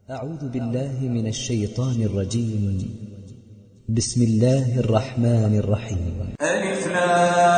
أعوذ بالله من الشيطان الرجيم. بسم الله الرحمن الرحيم. ألف لام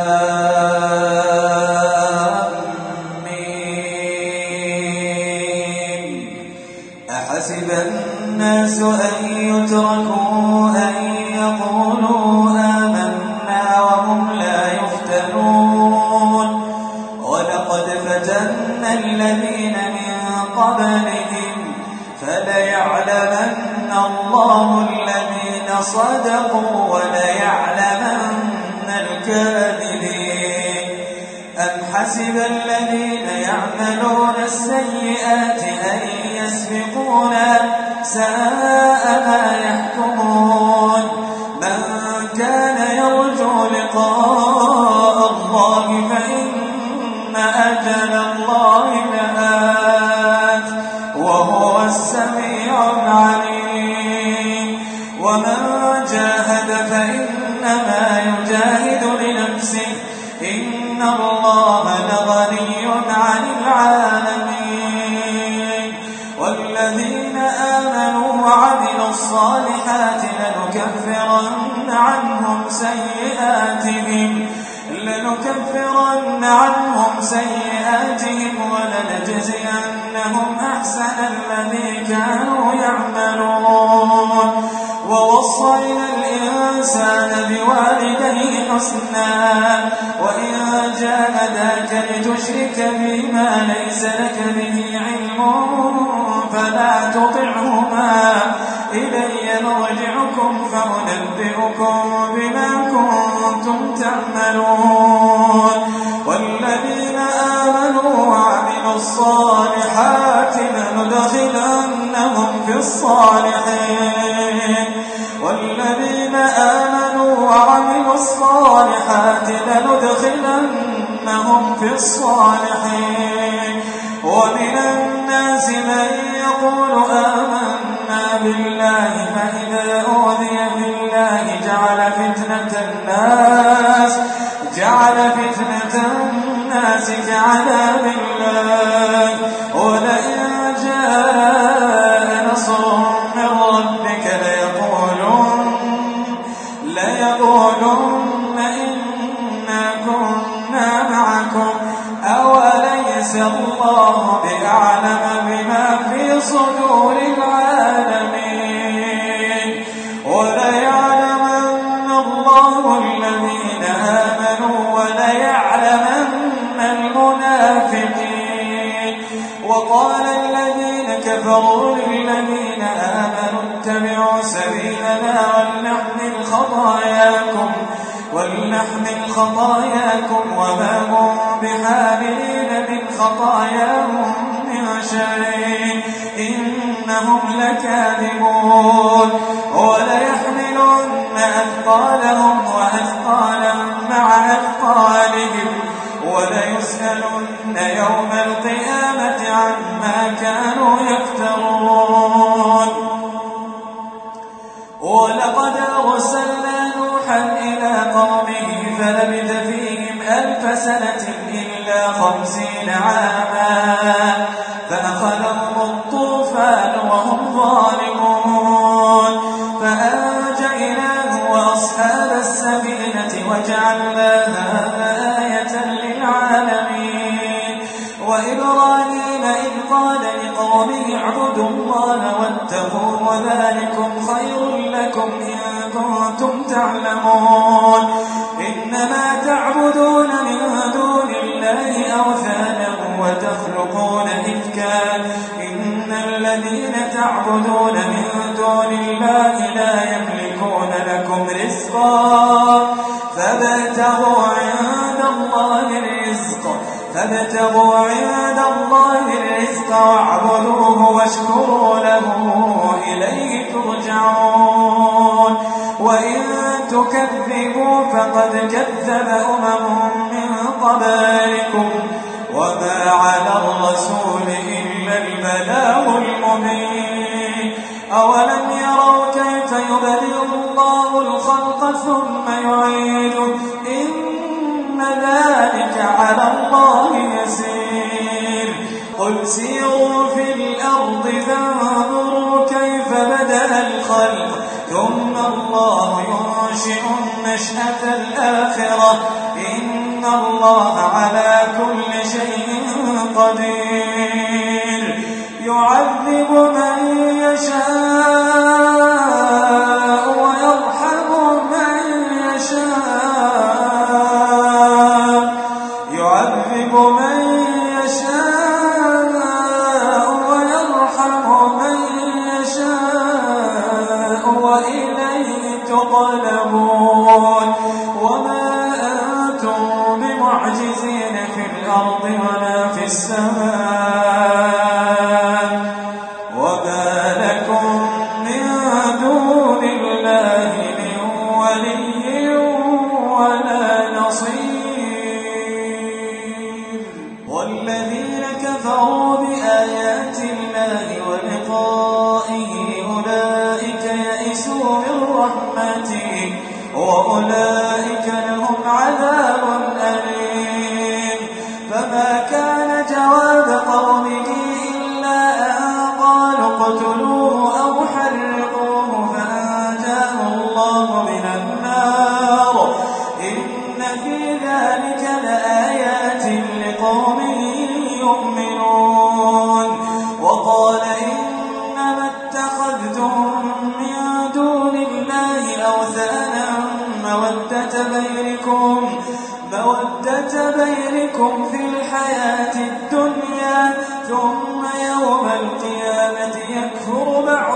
ميم. أحسب الناس أن يتركوا أن يقولوا آمنا وهم لا يفتنون ولقد فتنا الذين من قبلهم فليعلمن الله الذين صدقوا وليعلمن الكاذبين. أم حسب الذين يعملون السيئات أن يسبقونا ساء ما يحكمون. من كان يرجو لقاء الله فإن أجل الله لآت وهو السميع العليم. ومن جاهد فإنما يجاهد لنفسه إن الله لغني عن العالمين. والذين آمنوا وعملوا الصالحات لنكفرن عنهم سيئاتهم ولنجزينهم أحسن الذي كانوا يعملون. ووصينا الإنسان بوالديه حسنا وإن جاهداك لتشرك بما ليس لك به علم فلا تطعهما إلي مرجعكم فأنبئكم بما كنتم تعملون. والذين آمنوا وعملوا الصالحات لندخلنهم في الصالحين. والذين آمنوا وعملوا الصالحات لندخلنهم في الصالحين. ومن الناس من يقول آمنا بالله فإذا أوذي بالله جعل فتنة الناس كعذاب الله. ولئن جاء نصر من ربك ليقولن إنا كنا معكم أوليس الله بأعلم بما في صدور العالمين. وليعلمن الله الذين آمنوا وليعلمن المنافقين. وقال الذين كفروا للذين آمنوا اتبعوا سبيلنا ولنحمل خطاياكم وما هم بحاملين من خطاياهم من شيء إنهم لكاذبون. وليحملن أثقالهم وأثقالا مع أثقالهم وليسألن يوم القيامة عما كانوا يفترون. ولقد أرسلنا نوحا إلى قومه فلبث فيهم 1000 سنة إلا 50 عاما فأخذهم الطوفان وهم ظالمون فأنجيناه وأصحاب السفينة وجعلناها آية للعالمين. وإبراهيم إذ قال لقومه اعبدوا الله واتقوه وذلكم خير لكم إن كنتم تعلمون. إنما تعبدون من دون الله أوثانا وتخلقون إفكا إن الذين تعبدون من دون الله لا يملكون لكم رزقا فابتغوا عند الله الرزق واعبدوه واشكروا له إليه ترجعون. وإن تكذبوا فقد كذب من قبلكم وما على الرسول إلا البلاغ المبين. أولم يروا كيف يبدئ الله الخلق ثم يعيده إن ذلك على الله يسير. قل سيروا في الأرض فانظروا أنشئهم نشأة الآخرة إن الله على كل شيء قدير يعذب من يشاء ويرحم من يشاء يعذب من يشاء ويرحم من يشاء وإليه تقلبون وما أنتم بمعجزين في الأرض ولا في السماء وما لكم من دون الله من ولي ولا نصير والذين كفروا بآيات الله ولقائه أولئك يئسوا من رحمته وأولئك لهم عذاب أليم فما كان جواب قومه إلا أن قالوا اقتلوه أو حرقوه فأنجاه الله من النار إن في ذلك لآيات لقوم يؤمنون وقال إنما اتخذتم من دون الله أوثانا مودة بينكم في الحياة الدنيا ثم يوم القيامة يكفر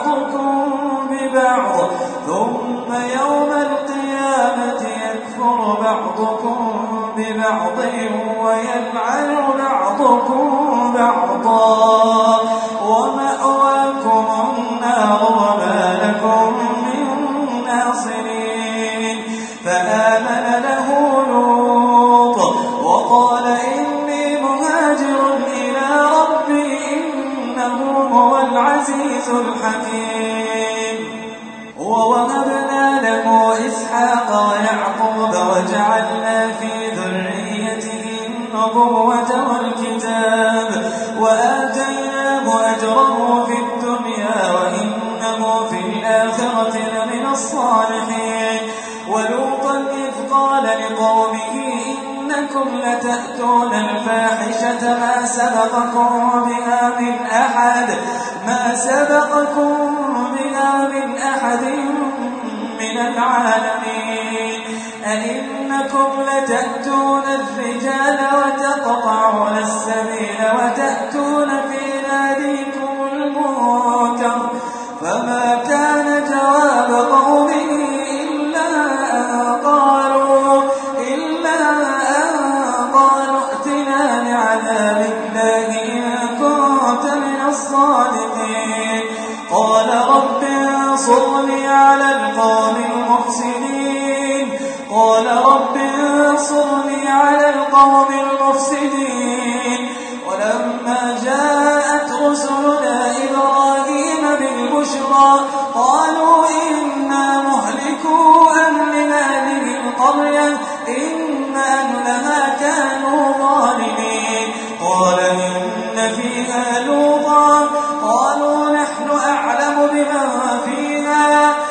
بعضكم ببعض ويلعن بعضكم بعضا ومأواكم النار وما لكم من ناصرين فآمن له لوط وقال إني مهاجر إلى ربي إنه هو العزيز الحكيم ووهبنا له إسحاق ويعقوب وجعلنا في ذريته النبوة والكتاب وآتيناه أجره في الدنيا وإنه في الآخرة لمن الصالحين ولوطا إذ قال لقومه إنكم لتأتون الفاحشة ما سبقكم بها من أحد من العالمين أئنكم لتأتون الرجال وتقطعون السبيل وتأتون في ناديكم المنكر فما كان جواب قومه إلا أن قالوا ائتنا بعذاب الله إن كنت من الصادقين قال رب انصرني على القوم المفسدين ولما جاءت رسلنا إبراهيم بالبشرى قالوا إنا مهلكو أهل هذه القرية إن أهلها كانوا ظالمين قال إن فيها لوطا قالوا نحن أعلم بمن فيها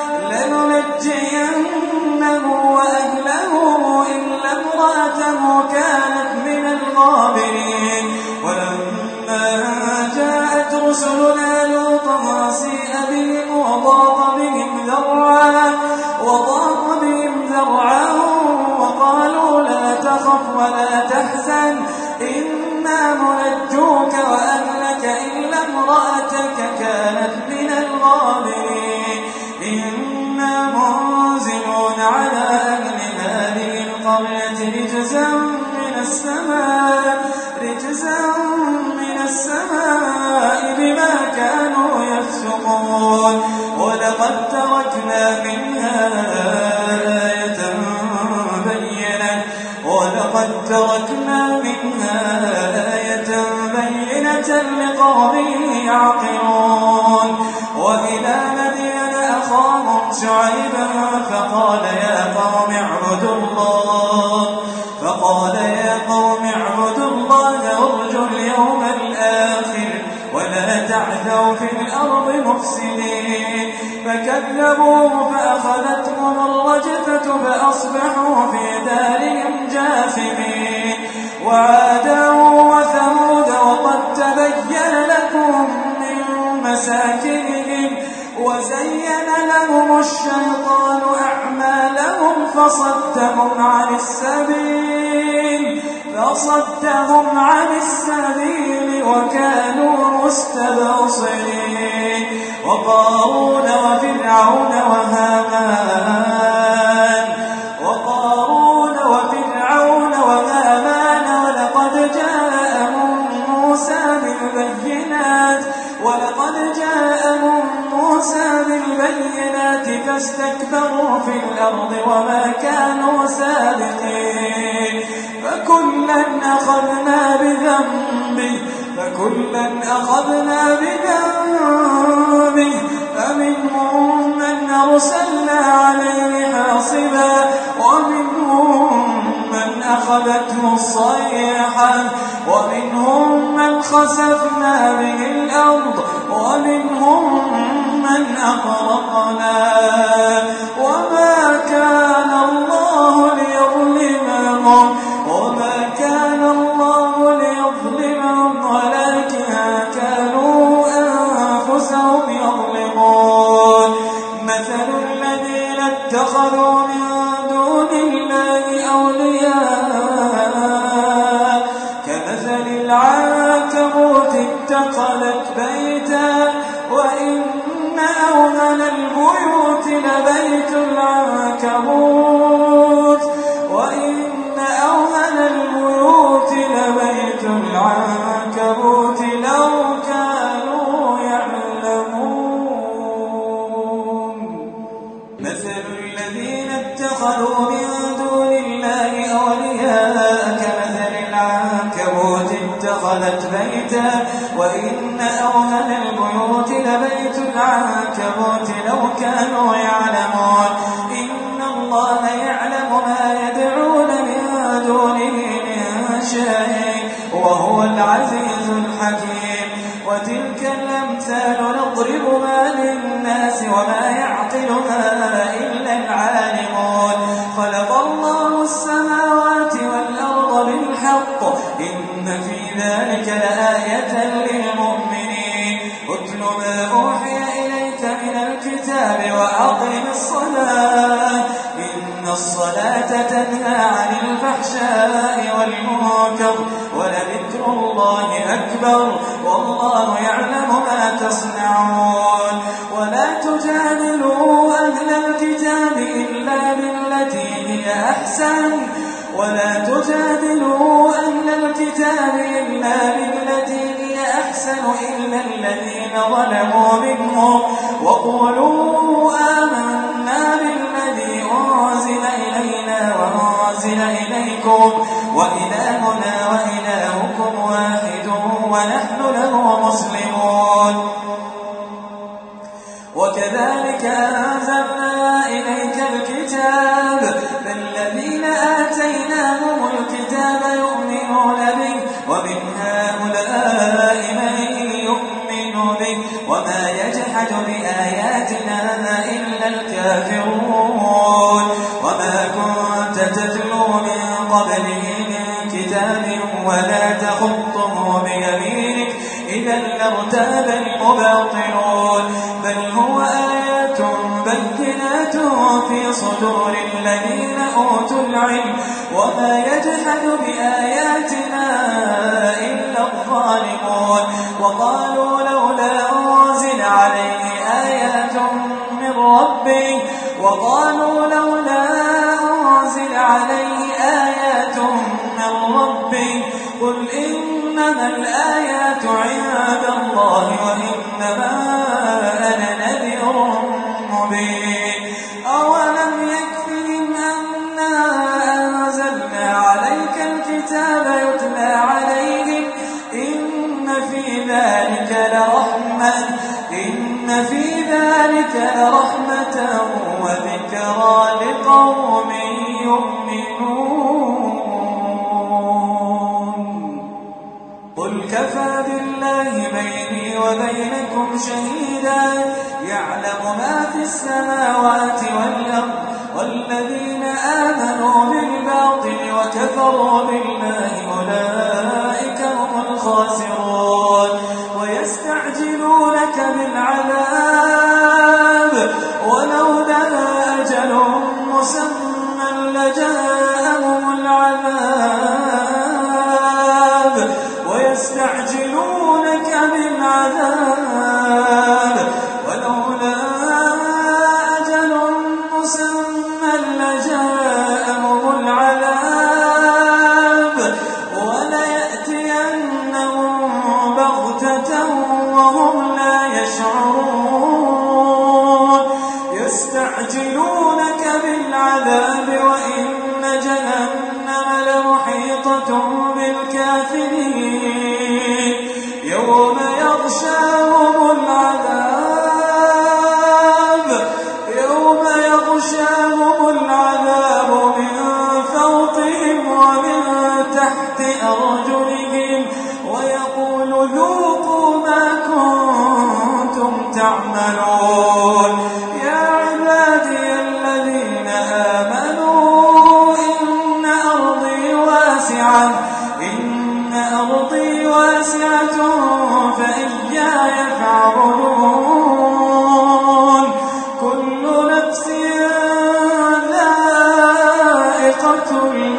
لننجينه وأهله إلا امرأته كانت من الغابرين ولما جاءت رسلنا لوطا سيء بهم وضاق بهم ذرعا وقالوا لا تخف ولا تحزن إنا منجوك وأهلك إلا امرأتك كانت من الغابرين إنا منزلون على أهل هذه القرية رجزا من السماء بما كانوا يفسقون ولقد تركنا منها آية بينة لقوم يعقلون وإلى مدين أخاهم شعيبا فقال يا قوم اعبدوا الله وارجوا اليوم الآخر ولا تعثوا في الأرض المفسدين فكذبوه فأخذتهم الرجفة فأصبحوا في دارهم جاثمين وعادا وثمود وقد تبين لكم من مساكنهم وزين لهم الشيطان أعمالهم فصدهم عن السبيل وكانوا مستبصرين وقارون وفرعون وهامان ولقد جاءهم موسى بالبينات فاستكبروا في الأرض وما كانوا سابقين فكلا أخذنا بذنبه فمنهم من أرسلنا عليه حاصبا ومنهم من أخذته الصيحة ومنهم من خسفنا به الأرض ومنهم من أغرقنا وما كان الله ليظلمهم ولكن كانوا أنفسهم يظلمون مثل الذين اتخذوا من دون الله أولياء كمثل العنكبوت اتخذت بيتا وإن أوهن البيوت لبيت العنكبوت لو كانوا يعلمون مثل الذين اتخذوا من دون الله أولياء كمثل العنكبوت اتخذت بيتا وإن أوهن البيوت لبيت العنكبوت لو كانوا يعلمون إن الله يعلم ما يدعون من دونه من شيء وهو العزيز الحكيم وتلك الأمثال نضربها للناس وما يعقلها إلا العالمون خلق الله السماوات والأرض بالحق إن في ذلك لآية للمؤمنين اتل ما أوحي إليك من الكتاب وأقم الصلاة إن الصلاة تنهى عن الفحشاء والمنكر ولذكر الله أكبر والله يعلم ما تصنعون ولا تجادلوا أهل الكتاب إلا بالتي هي أحسن إلا الذين ظلموا منهم وقولوا آمنا بالذي أنزل إلينا وأنزل إليكم وإلهنا وإلهكم واحد ونحن له مسلمون وكذلك أنزلنا إليك الكتاب فالذين آتيناهم الكتاب يؤمنون به ومن هؤلاء من يؤمن به وما يجحد بآياتنا إلا الكافرون وما كنت تتلو من قبله من كتاب ولا تخطه بيمينك إذا لارتاب المبطلون بل هو آيات بينات في صدور الذين أوتوا العلم وما يجحد بآياتنا إلا الظالمون وقالوا لولا أنزل عليه آيات من ربه قل إنما الآيات عند الله وإنما أنا نذير مبين أولم يكفهم أنا أنزلنا عليك الكتاب يتلى عليهم إن في ذلك لرحمة وذكرى لقوم يؤمنون قل كفى بالله بيني وبينكم شهيدا يعلم ما في السماوات والأرض والذين آمنوا بالباطل وكفروا بالله أولئك هم الخاسرون ويستعجلونك بالعذاب ولولا أجل مسمى لجاءهم العذاب ويستعجلونك بالعذاب ولولا أجل مسمى لجاءهم العذاب وليأتينهم بغتة وهم لا يشعرون يستعجلونك بالعذاب وإن جهنم لمحيطة بالكافرين يوم يغشاهم العذاب من فوقهم ومن تحت أرجلهم ويقول ذوقوا ما كنتم تعملون يا عبادي الذين آمنوا إن أرضي واسعة فإياي فاعبدون كل نفس ذائقة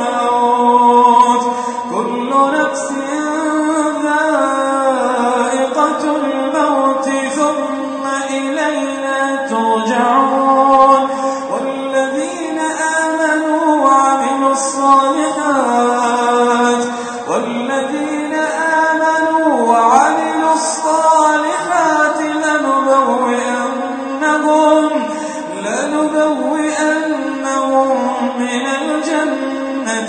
الموت ثم إلينا ترجعون والذين آمنوا وعملوا الصالحات لنبوئنهم من الجنة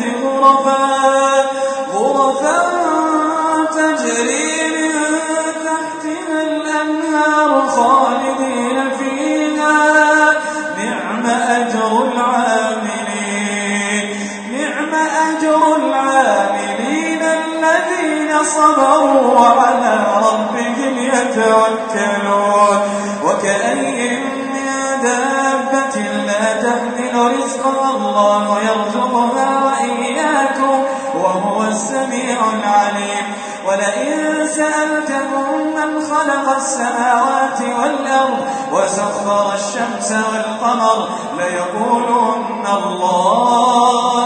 غرفا تجري من تحتها الأنهار خالدين فيها نعم أجر العاملين الذين صبروا وعلى ربهم يتوكلون وكأي من دابة لا تحمل رزقها الله يرزقها وإياكم وهو السميع العليم ولئن سألتهم من خلق السماوات والأرض وسخر الشمس والقمر ليقولن الله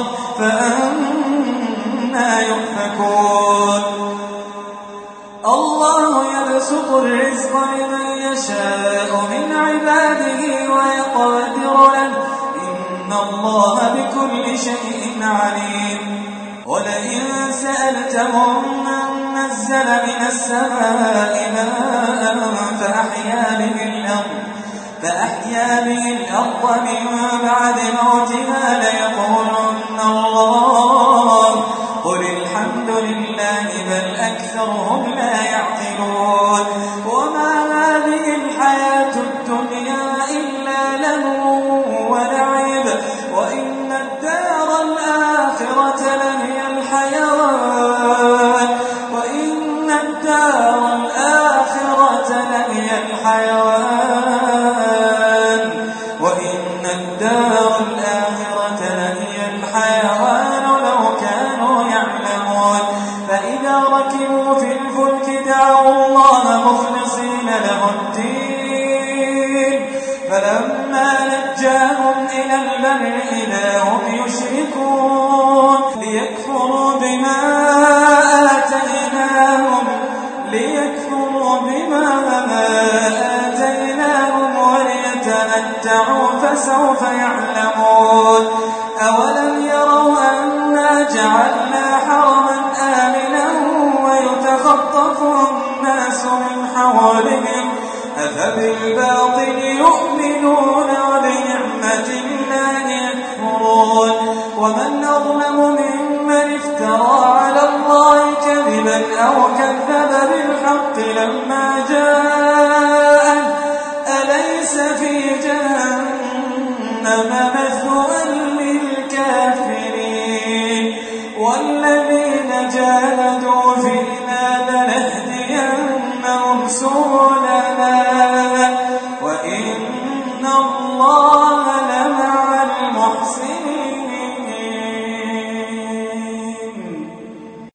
فأنى يؤفكون الله يبسط الرزق لمن يشاء من عباده ويقدر له إن الله بكل شيء عليم ولئن سألتهم من نزل من السماء ماء فأحيا به الأرض من بعد موتها ليقولن الله قل الحمد لله بل أكثرهم لا يعقلون وما هذه الحياة الدنيا إلا لهو ولعب وإن الدار الآخرة لهي الحيوان لو كانوا يعلمون فإذا ركبوا في الفلك دعوا الله مخلصين له الدين فلما نجاهم إلى البر إذا هم يشركون ليكفروا بما آتيناهم وليتمتعوا فسوف يعلمون أولم يروا أنا جعلنا حرما آمنا ويتخطف الناس من حولهم أفبالباطل يؤمنون وبنعمة الله يكفرون ومن أظلم ممن افترى على الله كذبا أو كذب بالحق لما جاءه أليس في جهنم مثوى للكافرين والذين جاهدوا فينا لنهدينهم سبلنا الله لمع